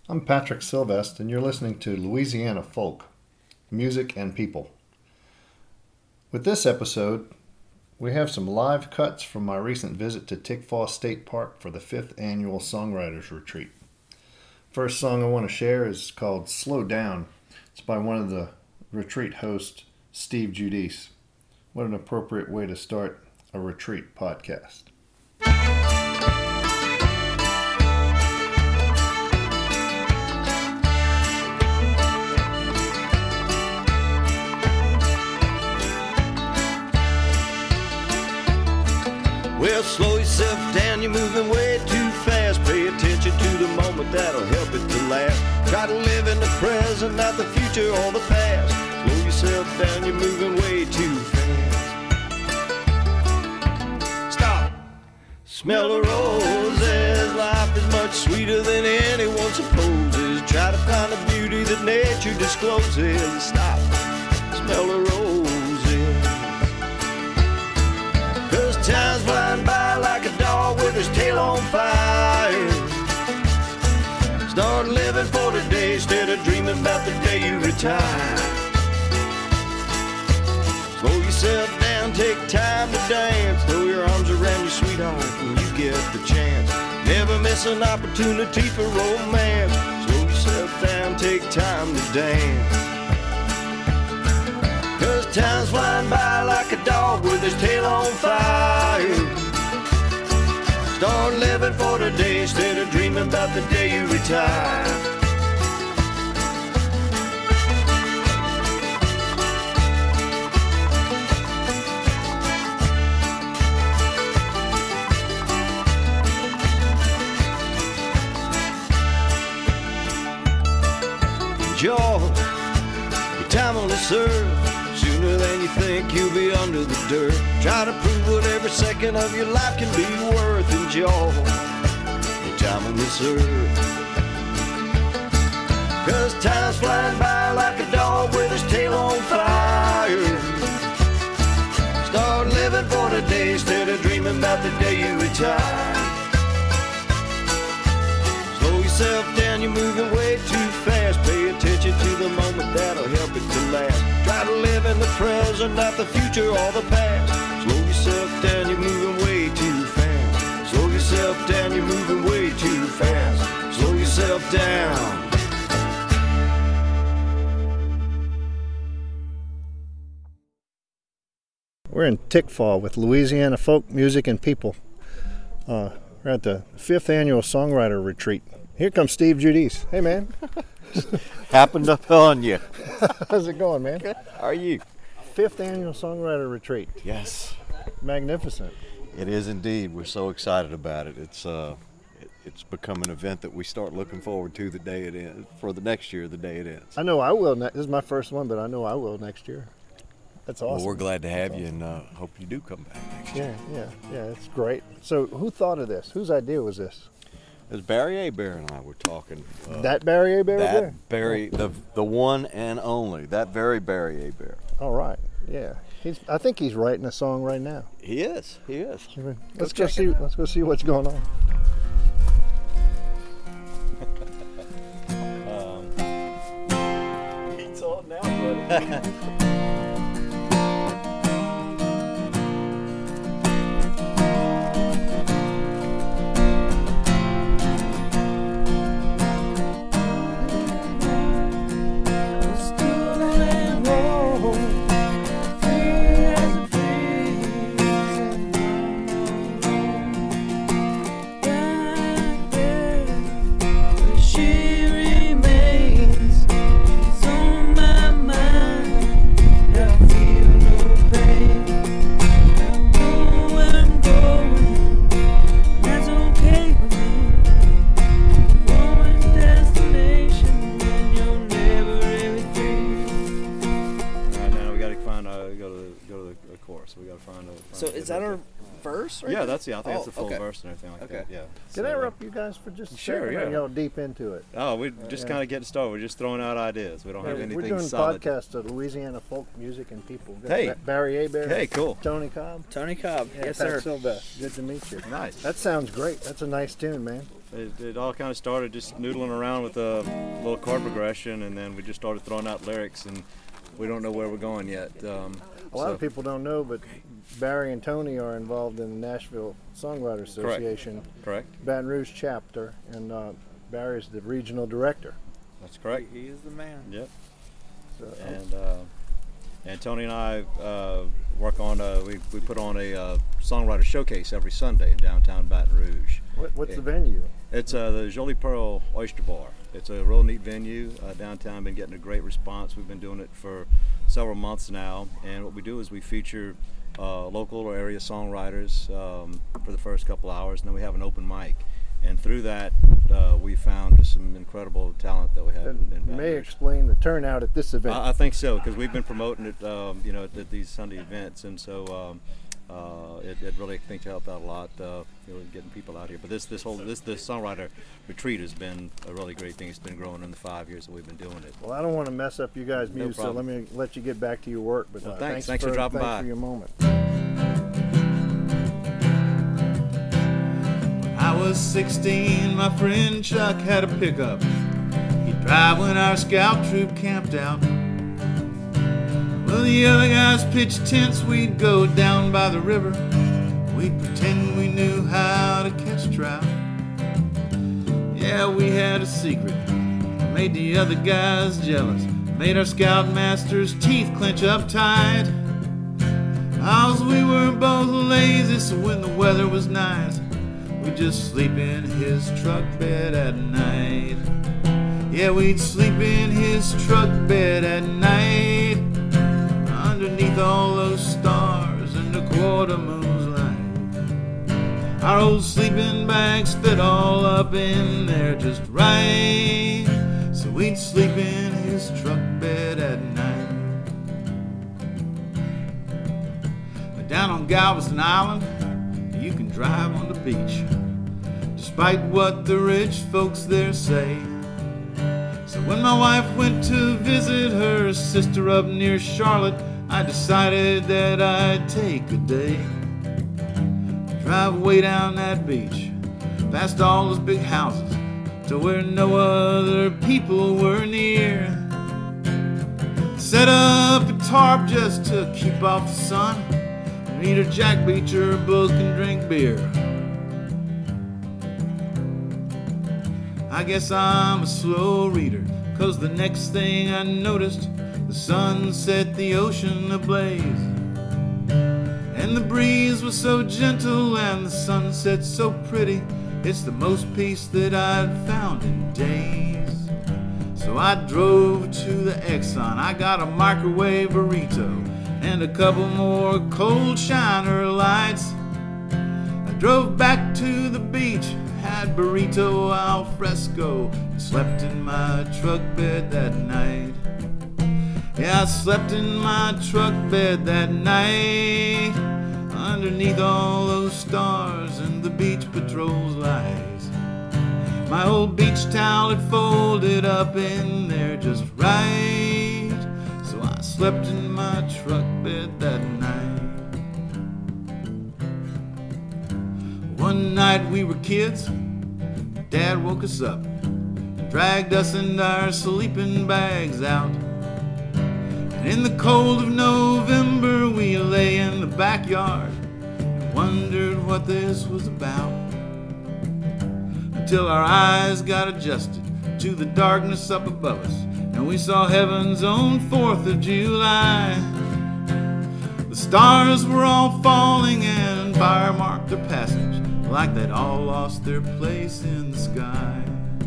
I'm Patrick Sylvest, and you're listening to Louisiana Folk, Music and People. With this episode, we have some live cuts from my recent visit to Tickfaw State Park for the 5th Annual Songwriters Retreat. First song I want to share is called Slow Down. It's by one of the retreat hosts, Steve Giudice. What an appropriate way to start a retreat podcast. Well, slow yourself down, you're moving way too fast. Pay attention to the moment, that'll help it to last. Try to live in the present, not the future or the past. Slow yourself down, you're moving way too fast. Stop. Smell the roses, life is much sweeter than anyone supposes. Try to find the beauty that nature discloses. Stop. Smell the roses. Time's flying by like a dog with his tail on fire. Start living for today instead of dreaming about the day you retire. Slow yourself down, take time to dance. Throw your arms around your sweetheart when you get the chance. Never miss an opportunity for romance. Slow yourself down, take time to dance. Cause time's flying by like a dog with his tail on fire. Start living for today instead of dreaming about the day you retire. Enjoy your time on this earth. Sooner than you think you'll be under the dirt. Try to prove what every second of your life can be worth. Enjoy your time on this earth. Cause time's flying by like a dog with his tail on fire. Start living for today instead of dreaming about the day you retire. Slow yourself down, you're moving way too fast. Pay attention to the moment, that'll help it to last. Try to live in the present, not the future or the past. Slow yourself down, you're moving way too fast. Slow yourself down, you're moving way too fast. Slow yourself down. We're in Tickfaw with Louisiana Folk, Music and People. We're at the 5th Annual Songwriter Retreat. Here comes Steve Giudice. Hey, man. Happened upon you. How's it going, man? Good. How are you? 5th Annual Songwriter Retreat. Yes. Magnificent. It is indeed. We're so excited about it. It's become an event that we start looking forward to the day it ends, for the next year, the day it ends. I know I will. This is my first one, but I know I will next year. That's awesome. Well, we're glad to have you and hope you do come back next year. Yeah, it's great. So who thought of this? Whose idea was this? It was Barry Hebert and I were talking. That Barry Hebert? That Barry, the one and only. That very Barry Hebert. All right. Yeah. I think he's writing a song right now. He is. Let's go see what's going on. He's on now, buddy. So is that our verse? Right? Yeah, that's I think it's the full okay. verse and everything like that. Yeah. Can I interrupt you guys for just a Sure, second? yeah. Or y'all deep into it? Oh, we just kind of getting started. We're just throwing out ideas. We don't have anything We're doing solid. podcasts of Louisiana folk music and people. Got Hey. Barry Hebert. Hey, cool. Tony Cobb. Tony Cobb. Yeah, Yes, Pat sir. Sylvester. Good to meet you. Nice. That sounds great. That's a nice tune, man. It all kind of started just noodling around with a little chord progression, and then we just started throwing out lyrics, and we don't know where we're going yet. A lot of people don't know, but Barry and Tony are involved in the Nashville Songwriters Association. Correct. Baton Rouge chapter, and Barry is the regional director. That's correct. He is the man. Yep. So, And Tony and I work on we put on a songwriter showcase every Sunday in downtown Baton Rouge. what's the venue? It's the Jolie Pearl Oyster Bar. It's a real neat venue downtown. Been getting a great response. We've been doing it for several months now, and what we do is we feature local or area songwriters for the first couple hours, and then we have an open mic. And through that, we found just some incredible talent that we had in You Baton may Rouge. explain the turnout at this event. I think so, because we've been promoting it, at these Sunday events, and so it really, I think, helped out a lot, getting people out here. But this songwriter retreat has been a really great thing. It's been growing in the 5 years that we've been doing it. Well, I don't want to mess up you guys' No music, so let problem. me let you get back to your work. But Well, thanks for dropping by. Thanks for your moment. I was 16, my friend Chuck had a pickup. He'd drive when our scout troop camped out. Well, the other guys pitched tents, we'd go down by the river. We'd pretend we knew how to catch trout. Yeah, we had a secret, made the other guys jealous, made our scoutmaster's teeth clench up tight. Cause we were both lazy, so when the weather was nice, we'd just sleep in his truck bed at night. Yeah, we'd sleep in his truck bed at night, underneath all those stars and the quarter moon's light. Our old sleeping bags fit all up in there just right, so we'd sleep in his truck bed at night. But down on Galveston Island, you can drive on the beach, despite what the rich folks there say. So when my wife went to visit her sister up near Charlotte, I decided that I'd take a day, drive way down that beach, past all those big houses, to where no other people were near. Set up a tarp just to keep off the sun, and eat a Jack Beecher book and drink beer. I guess I'm a slow reader, 'cause the next thing I noticed, the sun set the ocean ablaze. And the breeze was so gentle and the sunset so pretty, it's the most peace that I'd found in days. So I drove to the Exxon, I got a microwave burrito and a couple more cold shiner lights. I drove back to the beach, had burrito al fresco, and slept in my truck bed that night. Yeah, I slept in my truck bed that night, underneath all those stars and the beach patrol's lights. My old beach towel had folded up in there just right, so I slept in my truck bed that night. One night we were kids, Dad woke us up and dragged us and our sleeping bags out. And in the cold of November we lay in the backyard and wondered what this was about, until our eyes got adjusted to the darkness up above us and we saw heaven's own 4th of July. The stars were all falling and fire marked their passage, like they'd all lost their place in the sky.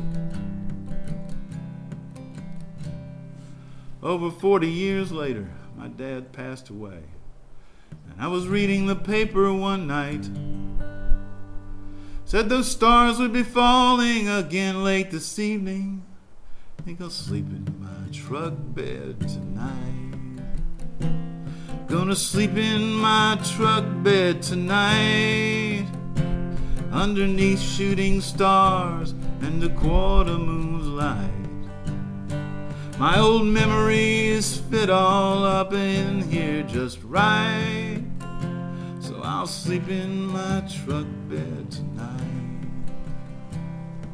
Over 40 years later, my dad passed away, and I was reading the paper one night. Said those stars would be falling again late this evening. Think I'll sleep in my truck bed tonight. Gonna sleep in my truck bed tonight, underneath shooting stars and the quarter moon's light. My old memories fit all up in here just right, so I'll sleep in my truck bed tonight.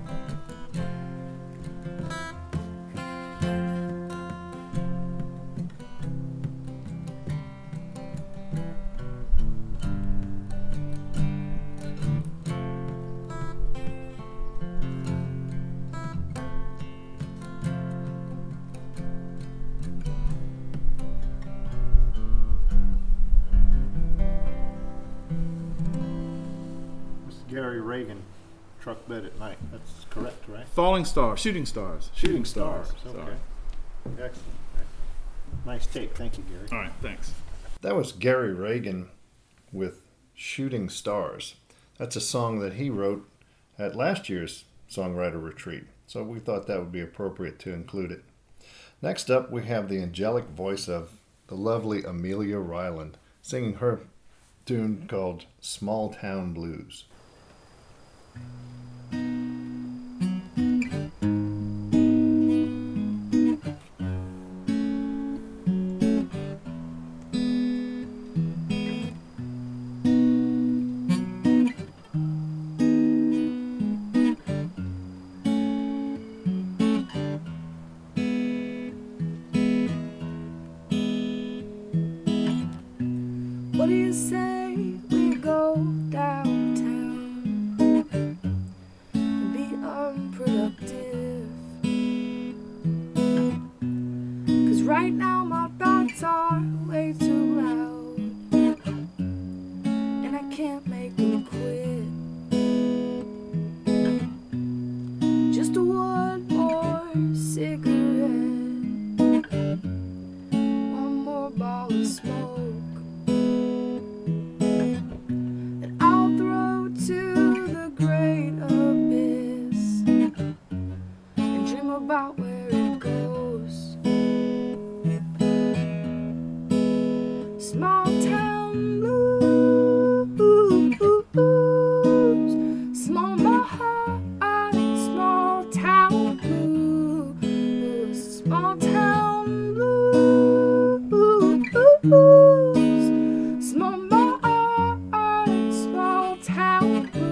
Gary Reagan, Truck Bed at Night. That's correct, right? Falling Stars, Shooting Stars. Shooting Stars. Okay. Sorry. Excellent. Nice take. Thank you, Gary. All right, thanks. That was Gary Reagan with Shooting Stars. That's a song that he wrote at last year's songwriter retreat, so we thought that would be appropriate to include it. Next up, we have the angelic voice of the lovely Amelia Ryland singing her tune called Small Town Blues. What do you say we go downtown and be unproductive? 'Cause right now my thoughts are way too loud and I can't make them quit. Just one more cigarette, one more ball of smoke, about where it goes. Small town blues, small my heart, small town blues, small town blues, small my heart, small town blues.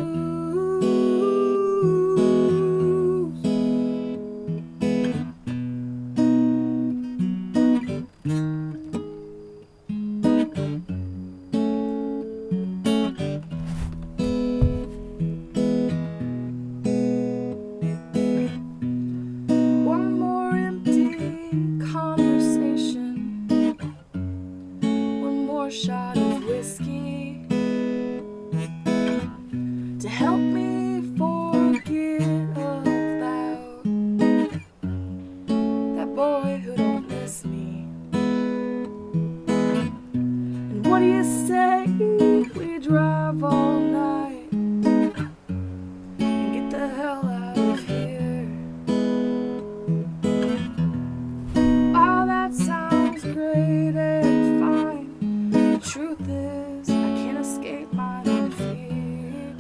Shot of whiskey to help me forget about that boy who don't miss me. And what do you say we drive all night and get the hell out of here? Oh, that sounds great and fine. Truth is, I can't escape my own fear.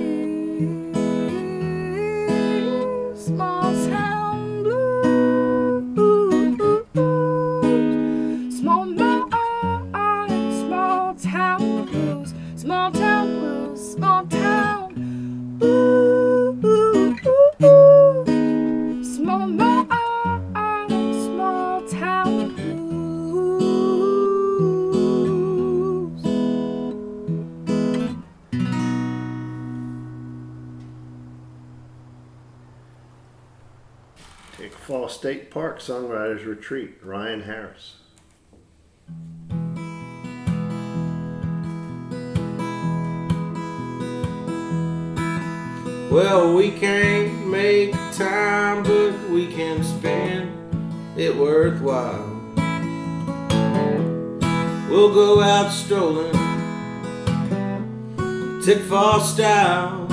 Small town blues, small mountain, small town blues, small town blues, small town blues, small mountain, small town blues. Fall State Park Songwriters Retreat, Ryan Harris. Well, we can't make time, but we can spend it worthwhile. We'll go out strolling, Tickfall style.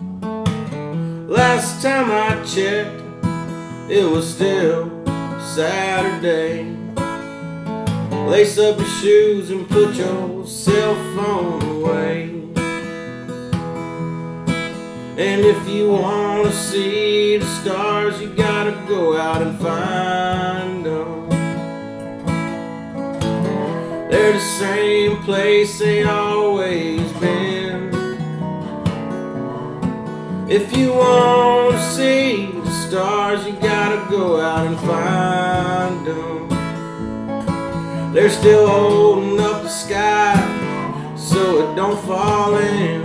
Last time I checked, it was still Saturday. Lace up your shoes and put your cell phone away. And if you want to see the stars, you gotta go out and find them. They're the same place they always been. If you want to see the stars, you gotta go out and find them. They're still holding up the sky so it don't fall in.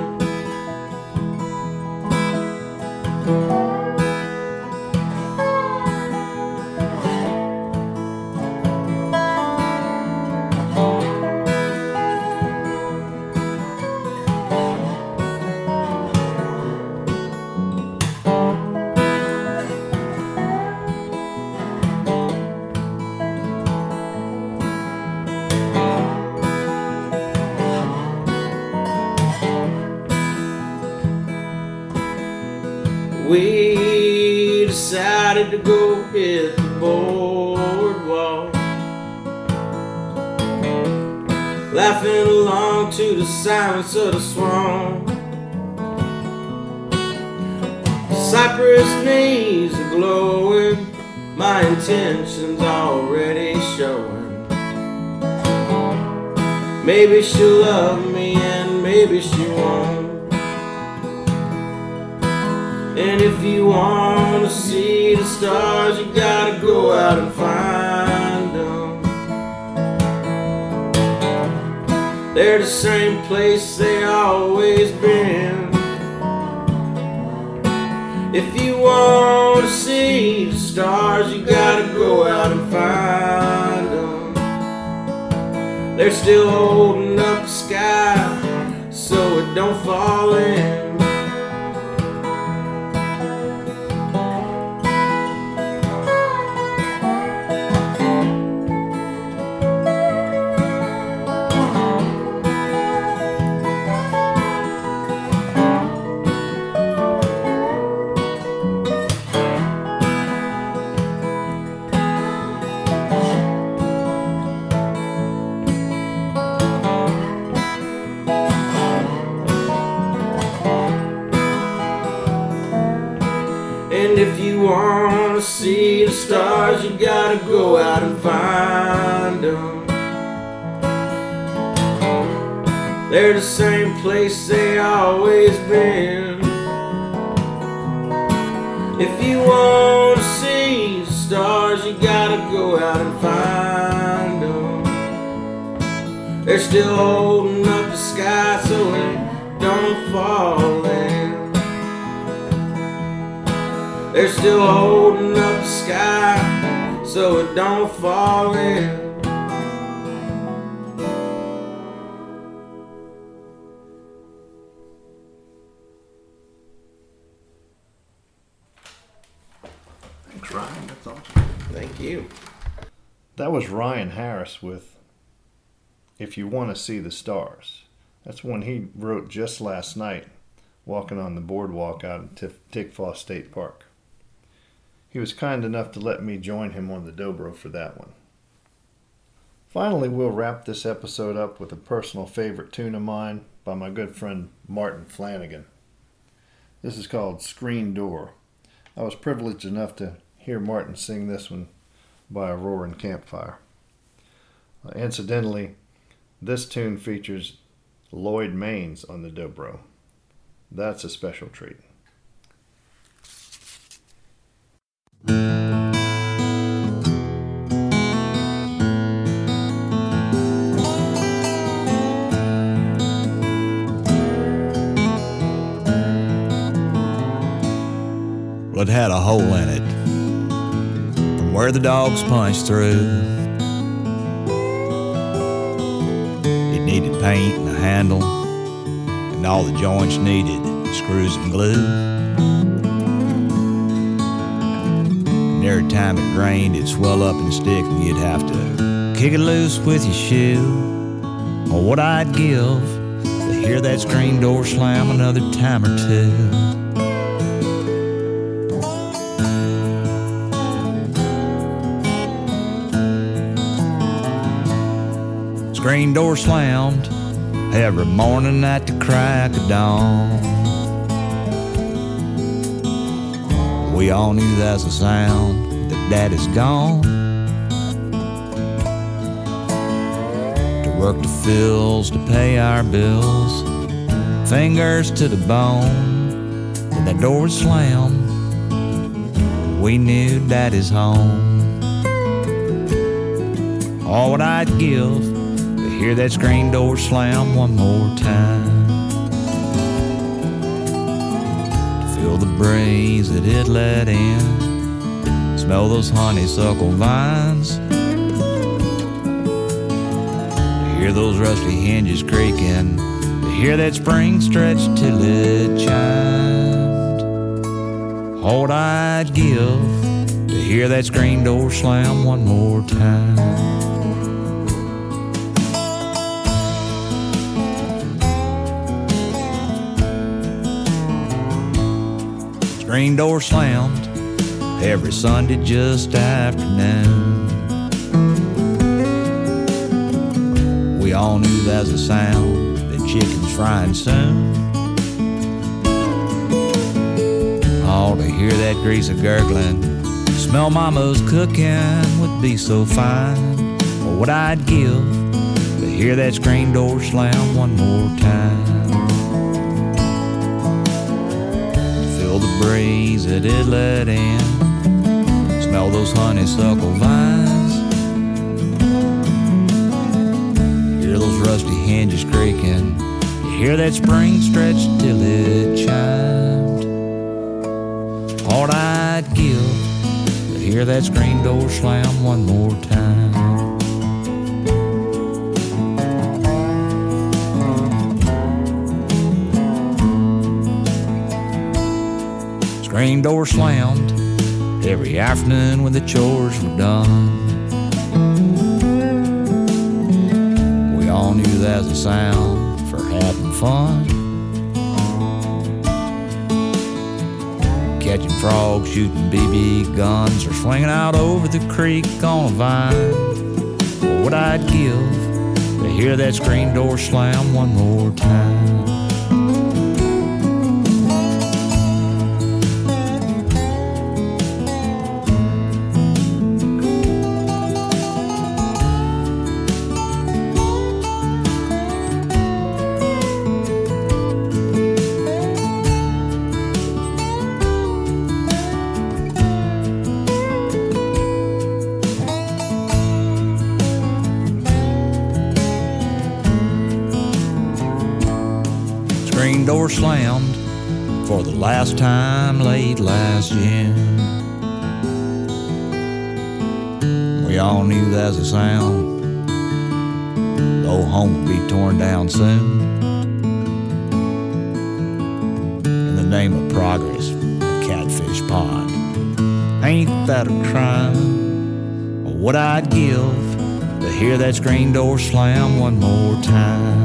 to go hit the boardwalk, laughing along to the silence of the swamp. Cypress knees are glowing, my intentions already showing. Maybe she'll love me and maybe she won't. And if you want to see the stars, you gotta go out and find them. They're the same place they always been. If you want to see the stars, you gotta go out and find them. They're still holding up the sky so it don't fall in. And if you want to see the stars, you gotta go out and find them. They're the same place they always been. If you want to see the stars, you gotta go out and find them. They're still holding up the sky so it don't fall in. They're still holding up the sky so it don't fall in. Thanks, Ryan. That's awesome. Thank you. That was Ryan Harris with If You Want to See the Stars. That's one he wrote just last night, walking on the boardwalk out in Tickfaw State Park. He was kind enough to let me join him on the dobro for that one. Finally, we'll wrap this episode up with a personal favorite tune of mine by my good friend Martin Flanagan. This is called Screen Door. I was privileged enough to hear Martin sing this one by a roaring campfire. Incidentally, this tune features Lloyd Maines on the dobro. That's a special treat. Well, it had a hole in it from where the dogs punched through. It needed paint and a handle, and all the joints needed screws and glue. And every time it rained, it'd swell up and stick, and you'd have to kick it loose with your shoe. Or what I'd give to hear that screen door slam another time or two. Screen door slammed every morning at the crack of dawn. We all knew that's a sound that Daddy's gone to work the fields to pay our bills, fingers to the bone. When that door would slam, we knew Daddy's home. All what I'd give to hear that screen door slam one more time, to feel the breeze that it let in, smell those honeysuckle vines, to hear those rusty hinges creaking, to hear that spring stretch till it chimed. All what I'd give to hear that screen door slam one more time. Screen door slammed every Sunday just afternoon. We all knew that's a sound, the chicken's frying soon. Oh, to hear that grease a-gurgling, smell mama's cooking would be so fine. Or what I'd give to hear that screen door slam one more time. Feel the breeze that it let in, smell those honeysuckle vines, hear those rusty hinges creaking, you hear that spring stretch till it chimed. All I'd give to hear that screen door slam one more time. Screen door slammed every afternoon when the chores were done. We all knew that was a sound for having fun. Catching frogs, shooting BB guns, or swinging out over the creek on a vine. Or what I'd give to hear that screen door slam one more time. Screen door slammed for the last time late last June. We all knew that was a sound, the old home would be torn down soon. In the name of progress, a catfish pond, ain't that a crime? Or what I'd give to hear that screen door slam one more time.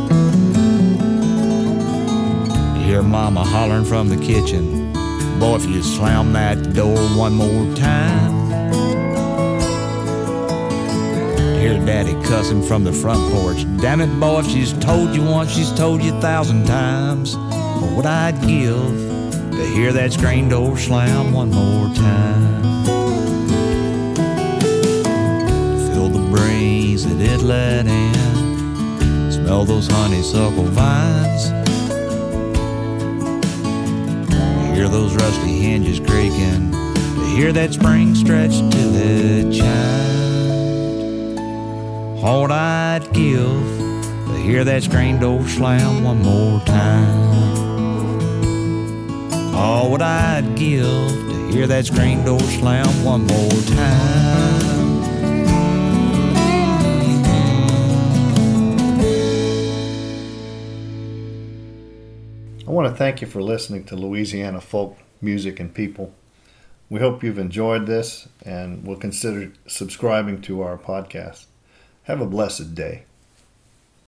Hear mama hollering from the kitchen, boy, if you slam that door one more time. Hear daddy cussing from the front porch, damn it, boy, if she's told you once, she's told you 1,000 times. Or what I'd give to hear that screen door slam one more time. Feel the breeze that it let in, smell those honeysuckle vines, hear those rusty hinges creaking, to hear that spring stretch till it chimed. All I'd give to hear that screen door slam one more time. All what I'd give to hear that screen door slam one more time. I want to thank you for listening to Louisiana Folk Music and People. We hope you've enjoyed this and will consider subscribing to our podcast. Have a blessed day.